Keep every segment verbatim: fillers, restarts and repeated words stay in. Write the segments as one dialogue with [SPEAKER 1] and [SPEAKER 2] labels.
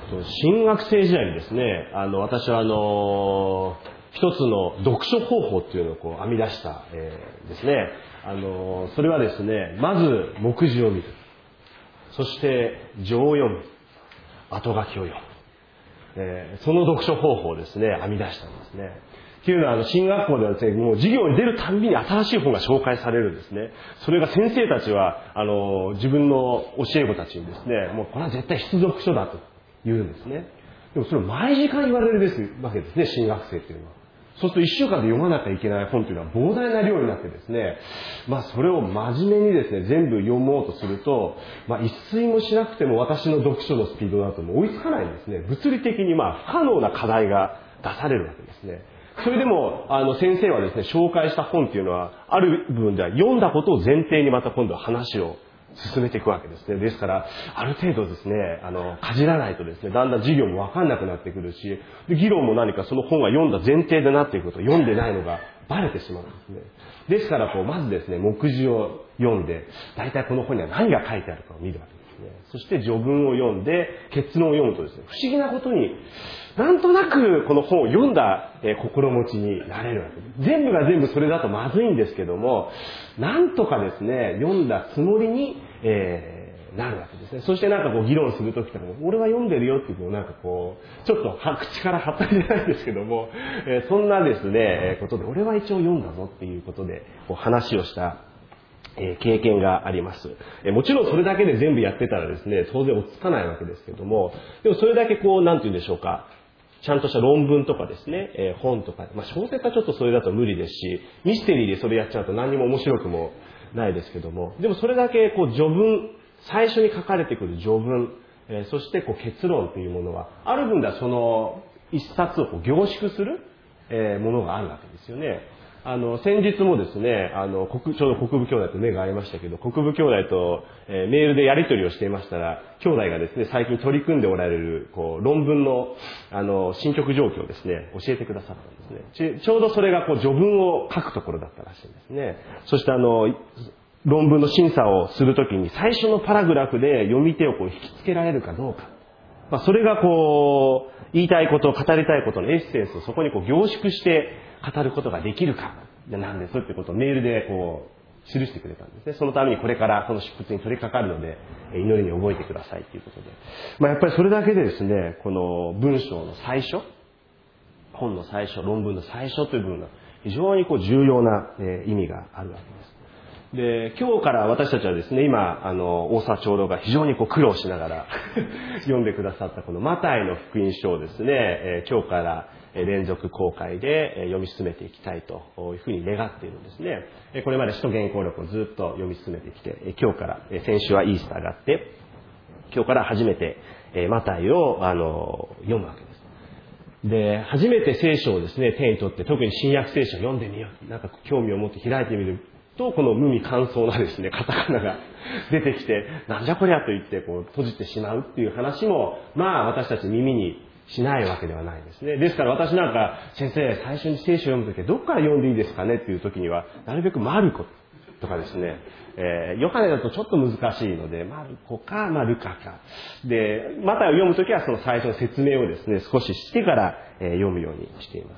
[SPEAKER 1] 新学生時代にですね、あの私はあの一つの読書方法っていうのをこう編み出した、えー、ですね。あのそれはですね、まず目次を見る、そして序を読む、後書きを読む、えー、その読書方法をですね編み出したんですね。っていうのはあの進学校ではですね、もう授業に出るたんびに新しい本が紹介されるんですね。それが先生たちはあの自分の教え子たちにですね、もうこれは絶対必読書だと言うんですね。でもそれを毎時間言われるですわけですね、新学生っていうのは。そうすると一週間で読まなきゃいけない本というのは膨大な量になってですね、まあそれを真面目にですね、全部読もうとすると、まあ一睡もしなくても私の読書のスピードだともう追いつかないんですね。物理的にまあ不可能な課題が出されるわけですね。それでも、あの、先生はですね、紹介した本っていうのは、ある部分では読んだことを前提にまた今度は話を進めていくわけですね。ですから、ある程度ですね、あの、かじらないとですね、だんだん授業もわかんなくなってくるし、で議論も何かその本が読んだ前提でなっていくと、読んでないのがバレてしまうんですね。ですから、こう、まずですね、目次を読んで、大体この本には何が書いてあるかを見るわけですね。そして序文を読んで、結論を読むとですね、不思議なことに、なんとなくこの本を読んだ心持ちになれるわけです。全部が全部それだとまずいんですけども、なんとかですね、読んだつもりに、えー、なるわけですね。そしてなんかこう議論するときとかも、俺は読んでるよっていうのをなんかこう、ちょっと口からはったりじゃないんですけども、えー、そんなですね、ことで、俺は一応読んだぞっていうことで、こう話をしたえー、経験があります、えー。もちろんそれだけで全部やってたらですね、当然落ち着かないわけですけども、でもそれだけこう、なんて言うんでしょうか、ちゃんとした論文とかですね、えー、本とか、まあ小説はちょっとそれだと無理ですし、ミステリーでそれやっちゃうと何にも面白くもないですけども、でもそれだけこう序文、最初に書かれてくる序文、えー、そしてこう結論というものは、ある分ではその一冊をこう凝縮する、えー、ものがあるわけですよね。あの、先日もですね、あの、国、ちょうど国分兄弟と目が合いましたけど、国分兄弟と、えー、メールでやり取りをしていましたら、兄弟がですね、最近取り組んでおられる、こう、論文の、あの、進捗状況をですね、教えてくださったんですね。ち、ちょうどそれが、こう、序文を書くところだったらしいんですね。そしてあの、論文の審査をするときに、最初のパラグラフで読み手をこう、引きつけられるかどうか。まあ、それがこう、言いたいこと、語りたいことのエッセンスをそこにこう、凝縮して、語ることができるかなんですってことをメールでこう記してくれたんですね。そのためにこれからこの執筆に取り掛かるので祈りに覚えてくださいということで、まあ、やっぱりそれだけでですね、この文章の最初、本の最初、論文の最初という部分が非常にこう重要な意味があるわけです。で、今日から私たちはですね、今、あの、大沢長老が非常にこう苦労しながら読んでくださったこのマタイの福音書をですね、えー、今日から連続公開で読み進めていきたいというふうに願っているんですね。これまで使徒原稿録をずっと読み進めてきて、今日から、先週はイースターがあって、今日から初めてマタイをあの読むわけです。で、初めて聖書をですね、手に取って、特に新約聖書を読んでみよう。なんか興味を持って開いてみると、この無味乾燥なですね、カタカナが出てきて、なんじゃこりゃと言ってこう閉じてしまうっていう話も、まあ私たち耳にしないわけではないですね。ですから私なんか、先生、最初に聖書を読むときはどこから読んでいいですかねっていうときには、なるべくマルコとかですね、えー、ヨハネだとちょっと難しいので、マルコか、まあ、ルカか。で、マタイを読むときはその最初の説明をですね、少ししてから、えー、読むようにしています。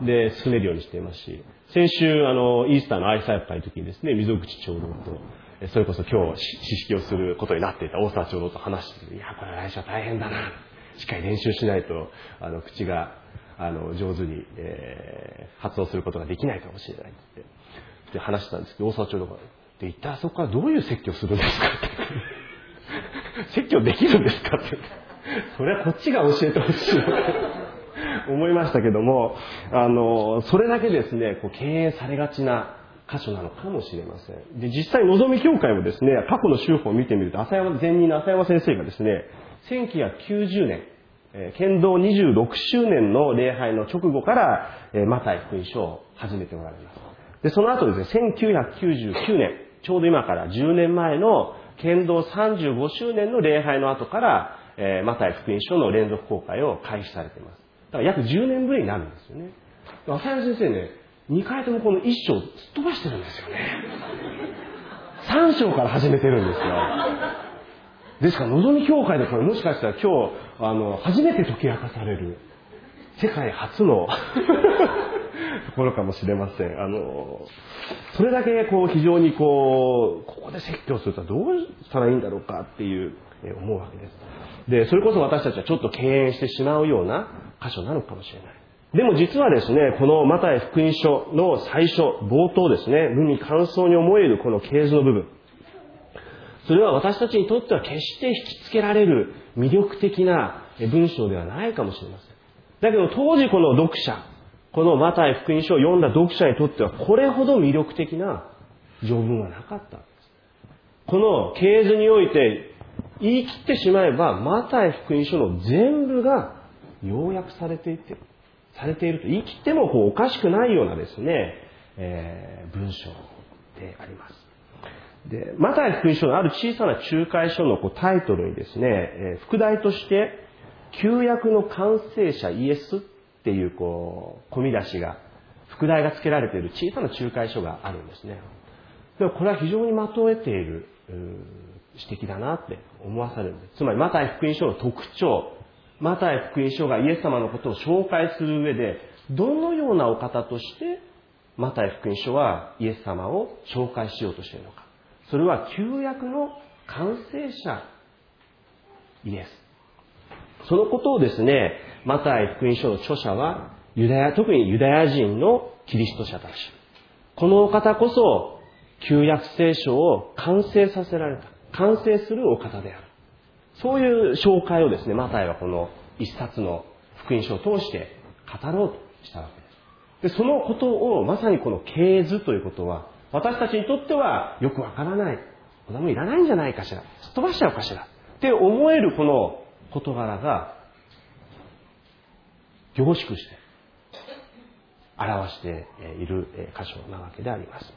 [SPEAKER 1] で、進めるようにしていますし、先週、あの、イースターの愛妻会の時にですね、溝口長老と、それこそ今日、知識をすることになっていた大沢長老と話して、いや、これ来週は大変だな。しっかり練習しないと、あの、口が、あの、上手に、えー、発音することができないかもしれないって。で、話したんですけど、大沢長老が、で、一体そこからどういう説教するんですかって。説教できるんですかって。それはこっちが教えてほしい。思いましたけども、あの、それだけですね、こう敬遠されがちな箇所なのかもしれません。で、実際、のぞみ教会もですね、過去の宗法を見てみると、浅山、前任の浅山先生がですね、せんきゅうひゃくきゅうじゅうねん、えー、剣道にじゅうろくしゅうねんの礼拝の直後から、えー、マタイ福音書を始めておられます。で、その後ですね、せんきゅうひゃくきゅうじゅうきゅうねん、ちょうど今からじゅうねんまえの剣道さんじゅうごしゅうねんの礼拝の後から、えー、マタイ福音書の連続公開を開始されています。だから約じゅうねんぶりになるんですよね。浅山先生ね、にかいともこのいっ章すっ飛ばしてるんですよね。さん章から始めてるんですよ。 ですから、のぞみ教会でこれもしかしたら今日、あの、初めて解き明かされる、世界初のところかもしれません。あの、それだけこう非常にこう、ここで説教するとはどうしたらいいんだろうかっていう、え思うわけです。で、それこそ私たちはちょっと敬遠してしまうような箇所なのかもしれない。でも実はですね、このマタイ福音書の最初、冒頭ですね、無味乾燥に思えるこの系図の部分。それは私たちにとっては決して引きつけられる魅力的な文章ではないかもしれません。だけど当時この読者、このマタイ福音書を読んだ読者にとってはこれほど魅力的な条文はなかったんです。この系図において言い切ってしまえばマタイ福音書の全部が要約されていて、されていると言い切ってもこうおかしくないようなですね、えー、文章であります。で、マタイ福音書のある小さな仲介書のこうタイトルにですね、えー、副題として、旧約の完成者イエスっていうこう、込み出しが、副題が付けられている小さな仲介書があるんですね。でもこれは非常に的を得ている指摘だなって思わされるんです。つまりマタイ福音書の特徴、マタイ福音書がイエス様のことを紹介する上で、どのようなお方としてマタイ福音書はイエス様を紹介しようとしているのか。それは旧約の完成者イエス。そのことをですね、マタイ福音書の著者はユダヤ、特にユダヤ人のキリスト者たち。このお方こそ旧約聖書を完成させられた、完成するお方である。そういう紹介をですね、マタイはこの一冊の福音書を通して語ろうとしたわけです。で、そのことをまさにこの系図ということは、私たちにとってはよくわからない。こんなもんいらないんじゃないかしら。すっ飛ばしちゃうかしら。って思えるこの事柄が凝縮して表している箇所なわけであります。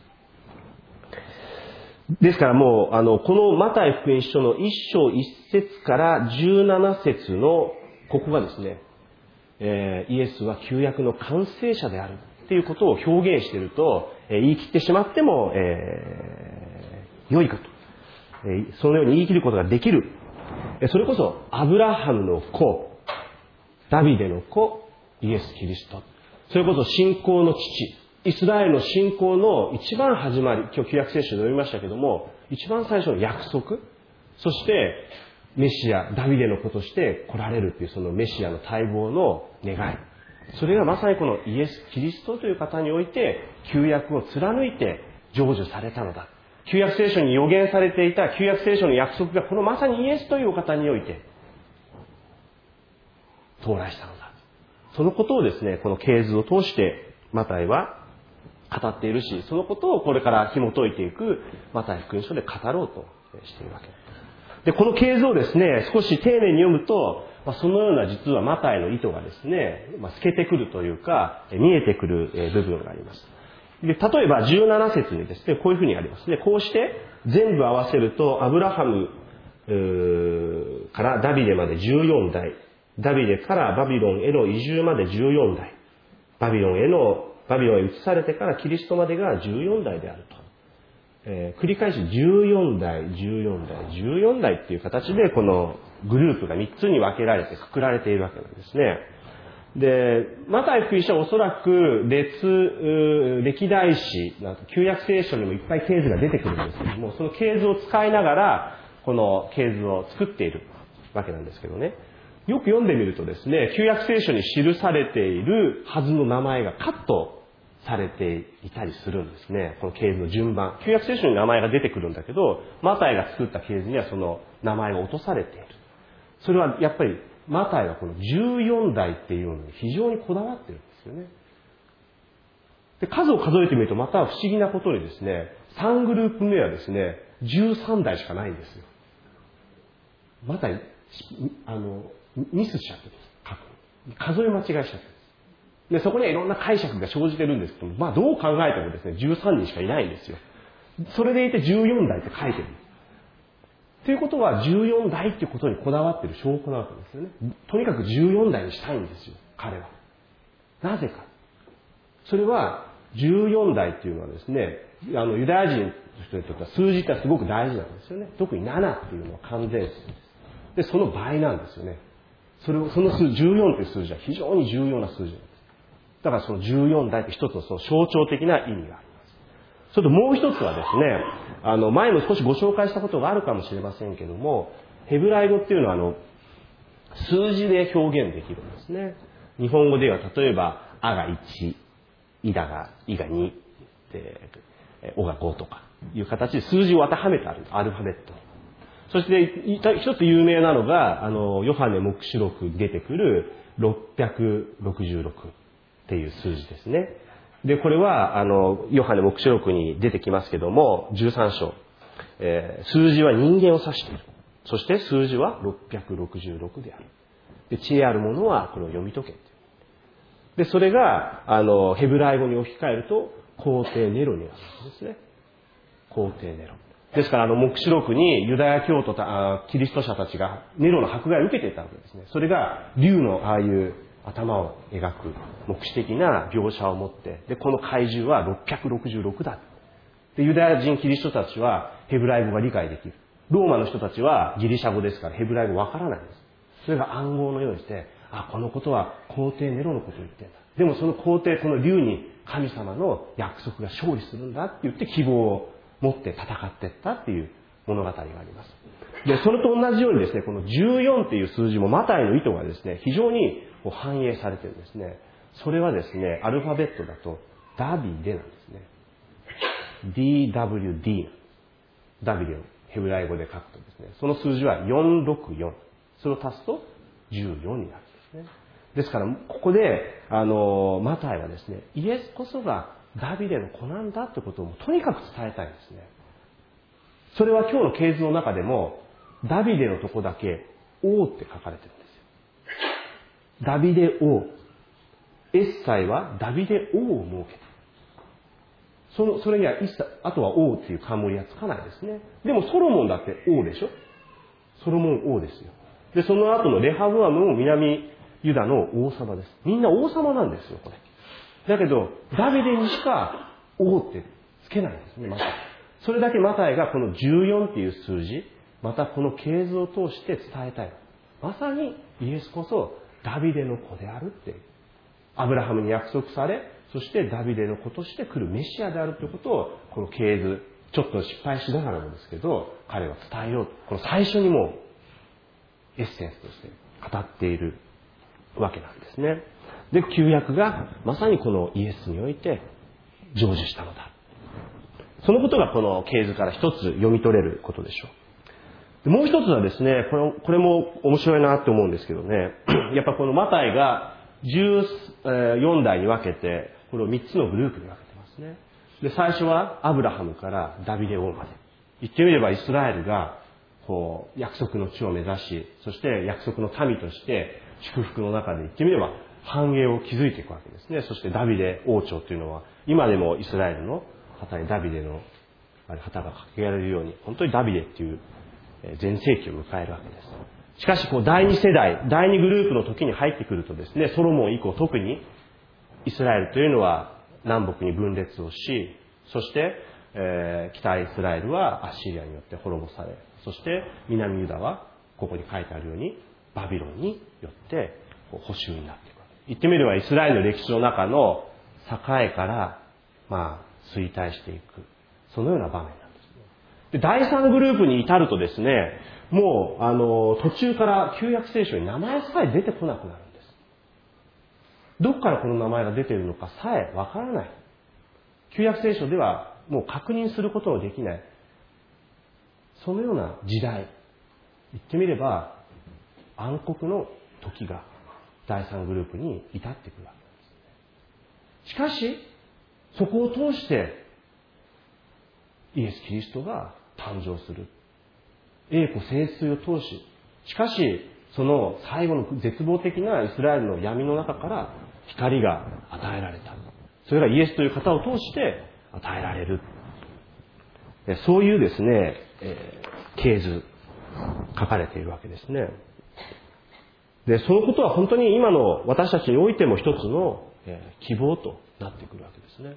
[SPEAKER 1] ですからもう、あの、このマタイ福音書の一章一節から十七節の、ここがですね、えー、イエスは旧約の完成者であるっていうことを表現していると、えー、言い切ってしまっても、えー、良いかと、えー。そのように言い切ることができる。それこそ、アブラハムの子、ダビデの子、イエス・キリスト。それこそ信仰の父、イスラエルの信仰の一番始まり、今日旧約聖書で読みましたけども、一番最初の約束、そしてメシア、ダビデの子として来られるというそのメシアの待望の願い。それがまさにこのイエス・キリストという方において、旧約を貫いて成就されたのだ。旧約聖書に予言されていた旧約聖書の約束がこのまさにイエスというお方において到来したのだ。そのことをですね、この系図を通してマタイは語っているし、そのことをこれから紐解いていくマタイ福音書で語ろうとしているわけです。で、この系図をですね、少し丁寧に読むと、まあ、そのような実はマタイの意図がですね、まあ、透けてくるというか、見えてくる部分があります。で、例えばじゅうなな節にですね、こういうふうにありますね。こうして全部合わせると、アブラハムからダビデまでじゅうよん代、ダビデからバビロンへの移住までじゅうよん代、バビロンへのバビロンへ移されてからキリストまでがじゅうよん代であると。えー、繰り返しじゅうよん代、じゅうよん代、じゅうよん代っていう形でこのグループがみっつに分けられてくくられているわけなんですね。で、マタイ福音書はおそらく列、歴代史、旧約聖書にもいっぱい系図が出てくるんですけども、その系図を使いながらこの系図を作っているわけなんですけどね。よく読んでみるとですね、旧約聖書に記されているはずの名前がカットされていたりするんですね。この系図の順番。旧約聖書に名前が出てくるんだけど、マタイが作った系図にはその名前が落とされている。それはやっぱりマタイはこのじゅうよん代っていうのに非常にこだわってるんですよね。で、数を数えてみるとまた不思議なことにですね、さんグループ目はですね、じゅうさん代しかないんですよ。マタイ、あの、ミスしちゃってるんです。数え間違いしちゃってるんです。で、そこにはいろんな解釈が生じてるんですけども、まあどう考えてもですね、じゅうさんにんしかいないんですよ。それでいてじゅうよん代って書いてるんです。ということはじゅうよん代っていうことにこだわってる証拠なわけですよね。とにかくじゅうよん代にしたいんですよ、彼は。なぜか。それはじゅうよん代っていうのはですね、あのユダヤ人の人にとっては数字ってすごく大事なんですよね。特にななっていうのは完全数です。で、その倍なんですよね。それを、その数、じゅうよんという数字は非常に重要な数字なんです。だからそのじゅうよん代って一つのその象徴的な意味があります。それともう一つはですね、あの、前も少しご紹介したことがあるかもしれませんけども、ヘブライ語っていうのはあの、数字で表現できるんですね。日本語では例えば、あがいち、いだが、いがに、で、おがごとかいう形で数字を当てはめてあるアルファベット。そして一つ有名なのが、あの、ヨハネ黙示録に出てくるろっぴゃくろくじゅうろくっていう数字ですね。で、これは、あの、ヨハネ黙示録に出てきますけども、じゅうさん章、えー、数字は人間を指している。そして数字はろっぴゃくろくじゅうろくである。で、知恵ある者はこれを読み解け。で、それが、あの、ヘブライ語に置き換えると、皇帝ネロになるんですね。皇帝ネロ。ですから、あの、黙示録にユダヤ教徒た、キリスト者たちがネロの迫害を受けていたわけですね。それが、竜のああいう頭を描く、目視的な描写を持って、で、この怪獣はろっぴゃくろくじゅうろくだ。で、ユダヤ人キリストたちはヘブライ語が理解できる。ローマの人たちはギリシャ語ですからヘブライ語わからないんです。それが暗号のようにして、あ、このことは皇帝ネロのことを言ってんだ。でもその皇帝、この竜に神様の約束が勝利するんだって言って希望を持って戦っていったっていう物語があります。で、それと同じようにですね、このじゅうよんっていう数字もマタイの意図がですね、非常に反映されてるんですね。それはですね、アルファベットだとダビデなんですね。ディーダブリューディー ダビデをヘブライ語で書くとですね、その数字はよんろくよん。それを足すとじゅうよんになるんですね。ですから、ここで、あの、マタイはですね、イエスこそがダビデの子なんだってことをとにかく伝えたいんですね。それは今日の系図の中でも、ダビデのとこだけ王って書かれてるんですよ。ダビデ王。エッサイはダビデ王を設けた。その、それには一切、あとは王っていう冠はつかないですね。でもソロモンだって王でしょ？ソロモン王ですよ。で、その後のレハブアムも南ユダの王様です。みんな王様なんですよ、これ。だけど、ダビデにしか王ってつけないんですね、また。それだけマタイがこのじゅうよんっていう数字、またこの系図を通して伝えたい。まさにイエスこそダビデの子であるって、アブラハムに約束され、そしてダビデの子として来るメシアであるということを、この系図、ちょっと失敗しながらもですけど、彼は伝えようと。この最初にもエッセンスとして語っているわけなんですね。で、旧約がまさにこのイエスにおいて成就したのだ。そのことがこの系図から一つ読み取れることでしょう。もう一つはですね、これ、これも面白いなって思うんですけどね、やっぱこのマタイがじゅうよん代に分けて、これをみっつのグループに分けてますね。で、最初はアブラハムからダビデ王まで。言ってみればイスラエルが、こう、約束の地を目指し、そして約束の民として祝福の中で言ってみれば繁栄を築いていくわけですね。そしてダビデ王朝というのは、今でもイスラエルの旗にダビデの旗が掲げられるように、本当にダビデっていう全盛期を迎えるわけです。しかし、こう、第二世代、第二グループの時に入ってくるとですね、ソロモン以降特にイスラエルというのは南北に分裂をし、そして、えー、北イスラエルはアッシリアによって滅ぼされ、そして南ユダはここに書いてあるようにバビロンによってこう捕囚になっていく。言ってみればイスラエルの歴史の中の栄から、まあ、衰退していく。そのような場面なんです。で、第三グループに至るとですね、もう、あの、途中から旧約聖書に名前さえ出てこなくなるんです。どこからこの名前が出ているのかさえわからない。旧約聖書ではもう確認することのできない。そのような時代。言ってみれば、暗黒の時が第三グループに至ってくるわけです。しかし、そこを通してイエス・キリストが誕生する。栄光聖水を通し、しかし、その最後の絶望的なイスラエルの闇の中から光が与えられた。それがイエスという方を通して与えられる。そういうですね、えー、系図、書かれているわけですね。で、そのことは本当に今の私たちにおいても一つの、えー、希望となってくるわけですね。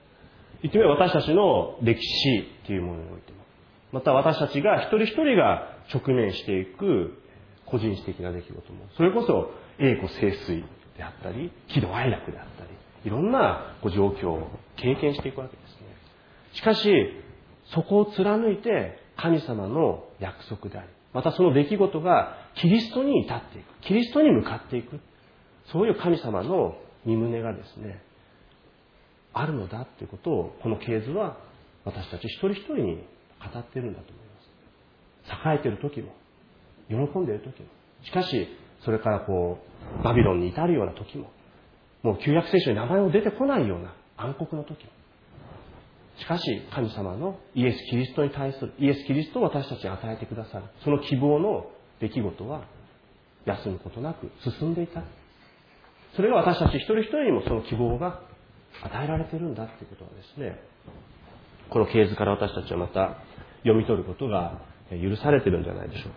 [SPEAKER 1] 言ってみれば私たちの歴史っていうものにおいても、また私たちが一人一人が直面していく個人史的な出来事も、それこそ栄枯盛衰であったり、喜怒哀楽であったり、いろんなこう状況を経験していくわけですね。しかし、そこを貫いて神様の約束であり、またその出来事がキリストに至っていく、キリストに向かっていく、そういう神様の御胸がですね、あるのだということを、この系図は私たち一人一人に語っているんだと思います。栄えている時も、喜んでいる時も、しかし、それからこう、バビロンに至るような時も、もう旧約聖書に名前を出てこないような暗黒の時も、しかし、神様のイエス・キリストに対する、イエス・キリストを私たちに与えてくださる、その希望の出来事は、休むことなく進んでいた。それが私たち一人一人にもその希望が与えられているんだということはですね、この系図から私たちはまた読み取ることが許されているんじゃないでしょ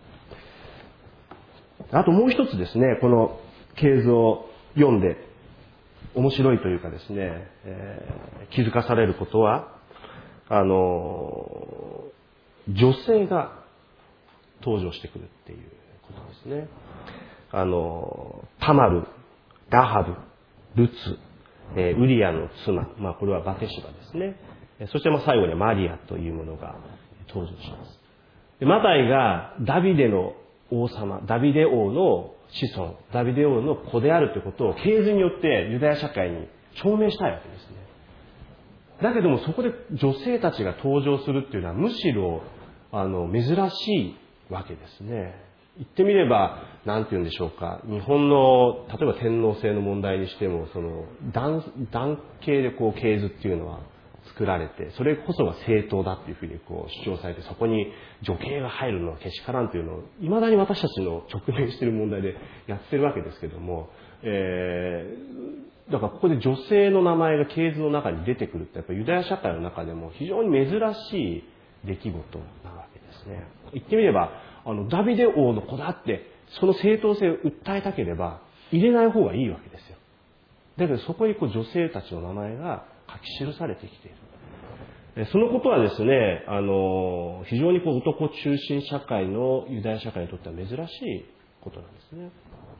[SPEAKER 1] うか。あともう一つですね、この系図を読んで面白いというかですね、えー、気づかされることは、あの、女性が登場してくるっていうことですね。あの、タマル、ラハブ、ルツ、えー、ウリアの妻、まあこれはバテシバですね。そしてまあ最後にはマリアというものが登場します。でマタイがダビデの王様、ダビデ王の子孫、ダビデ王の子であるということを系図によってユダヤ社会に証明したいわけですね。だけどもそこで女性たちが登場するっていうのはむしろあの珍しいわけですね。言ってみれば、なんて言うんでしょうか。日本の、例えば天皇制の問題にしても、その、男、男系でこう、系図っていうのは作られて、それこそが正当だっていうふうにこう、主張されて、そこに女系が入るのはけしからんというのを、未だに私たちの直面している問題でやってるわけですけども、えー、だからここで女性の名前が系図の中に出てくるって、やっぱりユダヤ社会の中でも非常に珍しい出来事なわけですね。言ってみれば、あの、ダビデ王の子だって、その正当性を訴えたければ、入れない方がいいわけですよ。だけどそこにこう女性たちの名前が書き記されてきている。そのことはですね、あの、非常にこう男中心社会のユダヤ社会にとっては珍しいことなんですね。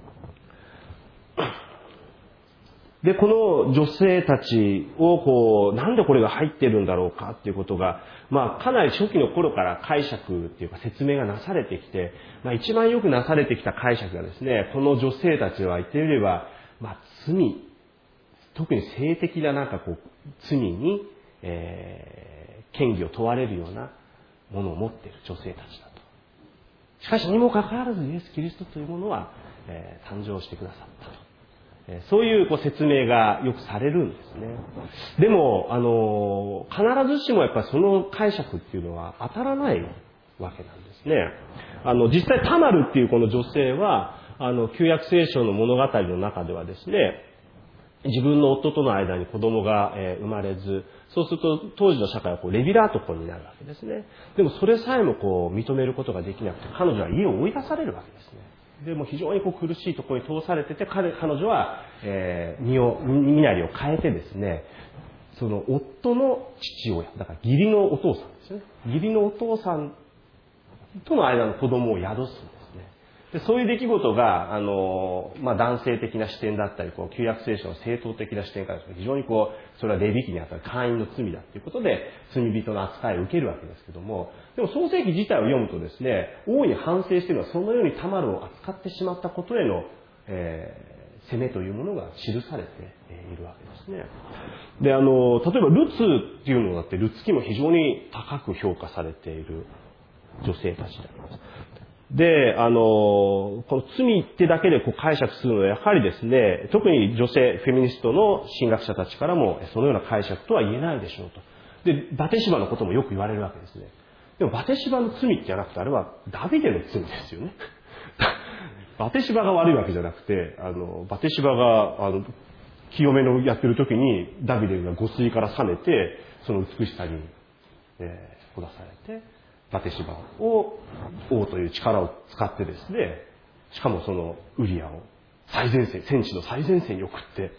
[SPEAKER 1] で、この女性たちをこう、なんでこれが入ってるんだろうかっていうことが、まあ、かなり初期の頃から解釈っていうか説明がなされてきて、まあ、一番よくなされてきた解釈がですね、この女性たちは言ってみれば、まあ、罪、特に性的ななんかこう、罪に、えー、嫌疑を問われるようなものを持っている女性たちだと。しかしにもかかわらずイエス・キリストというものは、えー、誕生してくださったと。そういうこう説明がよくされるんですね。でも、あの、必ずしもやっぱりその解釈っていうのは当たらないわけなんですね。あの、実際タマルっていうこの女性は、あの、旧約聖書の物語の中ではですね、自分の夫との間に子供が生まれず、そうすると当時の社会はこうレビラート婚になるわけですね。でもそれさえもこう認めることができなくて、彼女は家を追い出されるわけですね。でも非常にこう苦しいところに通されてて、彼、彼女は、えー、身を、身なりを変えてですね、その夫の父親、だから義理のお父さんですよね。義理のお父さんとの間の子供を宿すんですね。で、そういう出来事が、あの、まあ、男性的な視点だったり、こう、旧約聖書の正当的な視点から非常にこう、それはレビ記にあたる姦淫の罪だということで、罪人の扱いを受けるわけですけども、でも創世記自体を読むとですね、大いに反省しているのはそのようにタマルを扱ってしまったことへの、えー、責めというものが記されているわけですね。で、あの、例えばルツっていうのだって、ルツ記も非常に高く評価されている女性たちであります。で、あの、この罪ってだけでこう解釈するのはやはりですね、特に女性、フェミニストの神学者たちからもそのような解釈とは言えないでしょうと。で、バテシバのこともよく言われるわけですね。でもバテシバの罪じゃなくて、あれはダビデの罪ですよね。バテシバが悪いわけじゃなくて、あの、バテシバが、あの、清めのやってる時にダビデが誤水から覚めて、その美しさに、えー、ほだされて、バテシバを王という力を使ってですね、しかもそのウリアを最前線、戦地の最前線に送って、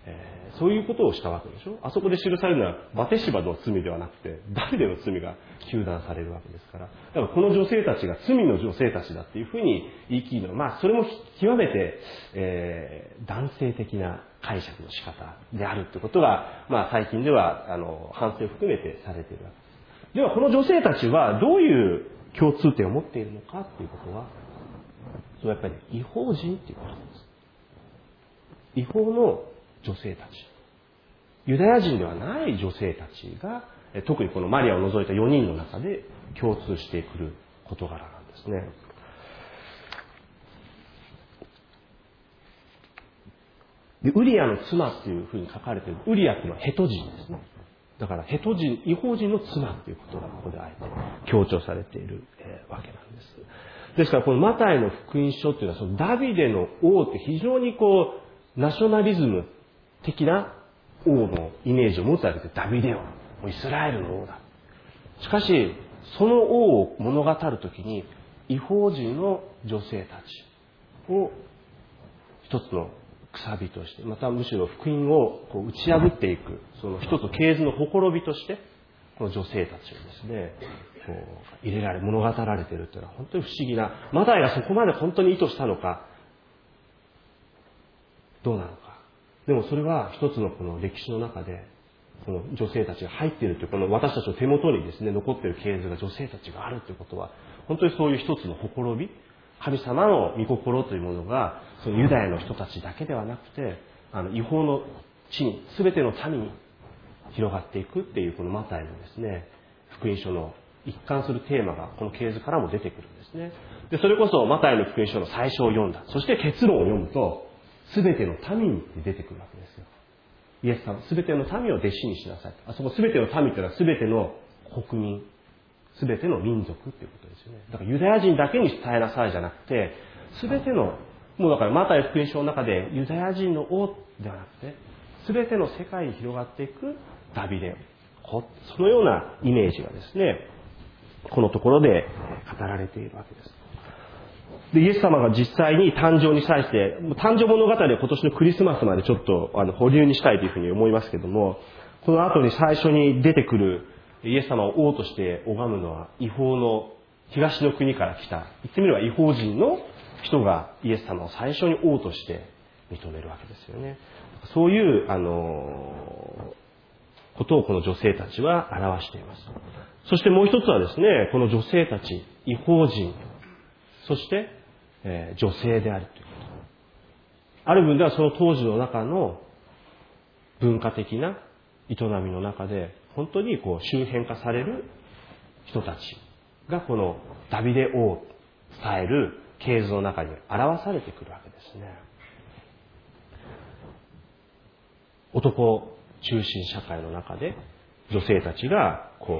[SPEAKER 1] えー、そういうことをしたわけでしょ。あそこで記されるのはバテシバの罪ではなくて、ダビデの罪が糾弾されるわけですから。だからこの女性たちが罪の女性たちだっていうふうに言い切るのは、まあそれも極めて、えー、男性的な解釈の仕方であるってことが、まあ最近では、あの、反省を含めてされているわけです。ではこの女性たちはどういう共通点を持っているのかっていうことは、それはやっぱり違法人っていうことです。違法の女性たち。ユダヤ人ではない女性たちが、特にこのマリアを除いたよにんの中で共通してくる事柄なんですね。で、ウリアの妻っていうふうに書かれている、ウリアっていうのはヘト人ですね。だからヘト人、違法人の妻っていうことがここであえて強調されている、えー、わけなんです。ですからこのマタイの福音書っていうのはそのダビデの王って非常にこうナショナリズム的な王のイメージを持つわけです。ダビデ王、イスラエルの王だ。しかしその王を物語るときに違法人の女性たちを一つのくさびとして、またむしろ福音をこう打ち破っていく、その一つの系図のほころびとして、この女性たちをですね、こう入れられ、物語られているというのは本当に不思議な、マタイがそこまで本当に意図したのか、どうなのか。でもそれは一つのこの歴史の中で、この女性たちが入っているという、この私たちの手元にですね、残っている系図が女性たちがあるということは、本当にそういう一つのほころび、神様の御心というものが、そのユダヤの人たちだけではなくて、あの違法の地に、すべての民に広がっていくっていう、このマタイのですね、福音書の一貫するテーマが、この系図からも出てくるんですね。で、それこそマタイの福音書の最初を読んだ。そして結論を読むと、すべての民にって出てくるわけですよ。イエス様、すべての民を弟子にしなさい。あそこすべての民というのはすべての国民、すべての民族っていうことですよね。だからユダヤ人だけに伝えなさいじゃなくて、すべての、もうだからマタイ福音書の中でユダヤ人の王ではなくて、すべての世界に広がっていくダビデ、そのようなイメージがですね、このところで語られているわけです。で、イエス様が実際に誕生に際して、誕生物語は今年のクリスマスまでちょっとあの保留にしたいというふうに思いますけども、この後に最初に出てくるイエス様を王として拝むのは違法の東の国から来た、言ってみれば違法人の人がイエス様を最初に王として認めるわけですよね。そういう、あの、ことをこの女性たちは表しています。そしてもう一つはですね、この女性たち、違法人、そして、えー、女性であるということ。ある分ではその当時の中の文化的な営みの中で、本当にこう周辺化される人たちがこのダビデ王を伝える系図の中に表されてくるわけですね。男中心社会の中で女性たちがこう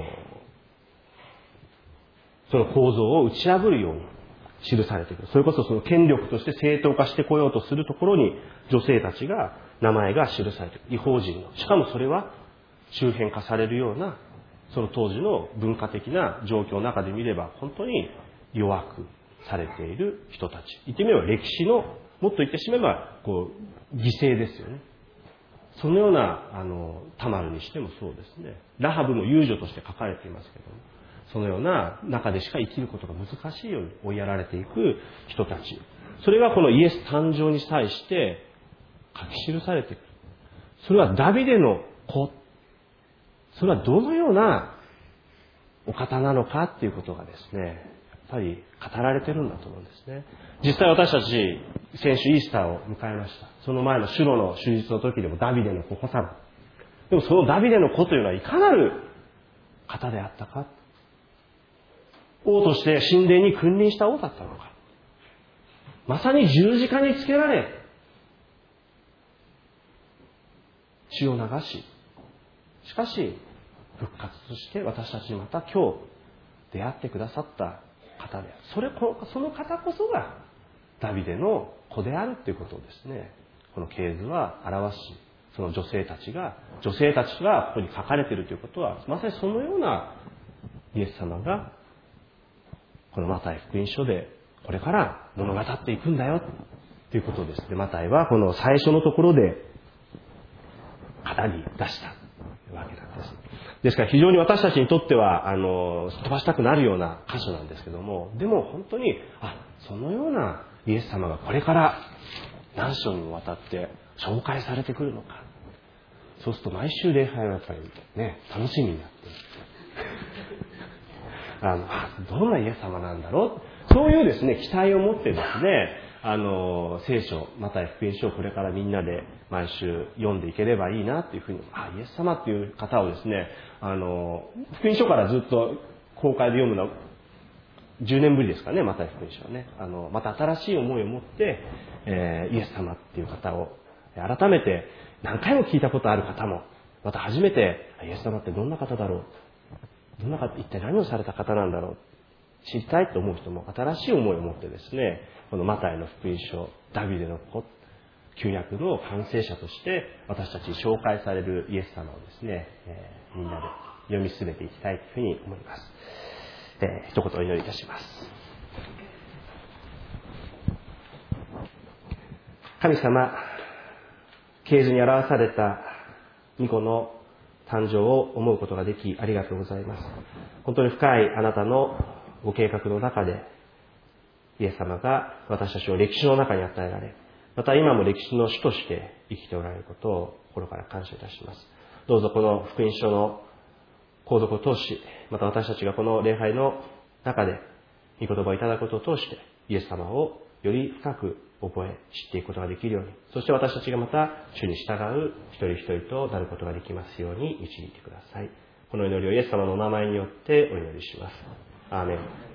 [SPEAKER 1] その構造を打ち破るように記されている。それこそその権力として正当化してこようとするところに女性たちが名前が記されている。違法人の。しかもそれは周辺化されるようなその当時の文化的な状況の中で見れば本当に弱くされている人たち。言ってみれば歴史の、もっと言ってしまえばこう犠牲ですよね。そのようなあのタマルにしてもそうですね。ラハブの遊女として書かれていますけども、そのような中でしか生きることが難しいように追いやられていく人たち。それがこのイエス誕生に際して書き記されている。それはダビデの子。それはどのようなお方なのかっていうことがですね、やっぱり語られてるんだと思うんですね。実際私たち先週イースターを迎えました。その前のシュロの手術の時でもダビデの子ホサナ。でもそのダビデの子というのはいかなる方であったか。王として神殿に君臨した王だったのか。まさに十字架につけられ、血を流し、しかし復活として私たちにまた今日出会ってくださった方である。それ、その方こそがダビデの子であるということをですね、この系図は表し、その女性たちが、女性たちがここに書かれているということは、まさにそのようなイエス様がこのマタイ福音書でこれから物語っていくんだよということですね。マタイはこの最初のところで語り出したわけなんです。ですから非常に私たちにとってはあの飛ばしたくなるような箇所なんですけども、でも本当にあそのようなイエス様がこれから何章にもわたって紹介されてくるのか。そうすると毎週礼拝はやっぱりね楽しみになってあのあどんなイエス様なんだろう、そういうですね期待を持ってですね、あの聖書また福音書をこれからみんなで毎週読んでいければいいなっていうふうに、あイエス様っていう方をですね、あの福音書からずっと公開で読むのはじゅうねんぶりですかね、また福音書はね、あのまた新しい思いを持って、えー、イエス様っていう方を改めて何回も聞いたことある方もまた初めてイエス様ってどんな方だろう、どんな方、一体何をされた方なんだろう知りたいと思う人も新しい思いを持ってですね、このマタイの福音書ダビデの子旧約の完成者として私たちに紹介されるイエス様をですね、えー、みんなで読み進めていきたいというふうに思います。えー、一言お祈りいたします。神様、啓示に表された御子の誕生を思うことができありがとうございます。本当に深いあなたのご計画の中でイエス様が私たちを歴史の中に与えられ、また今も歴史の主として生きておられることを心から感謝いたします。どうぞこの福音書の購読を通し、また私たちがこの礼拝の中で御言葉をいただくことを通してイエス様をより深く覚え知っていくことができるように、そして私たちがまた主に従う一人一人となることができますように導いてください。この祈りをイエス様のお名前によってお祈りします。アーメン。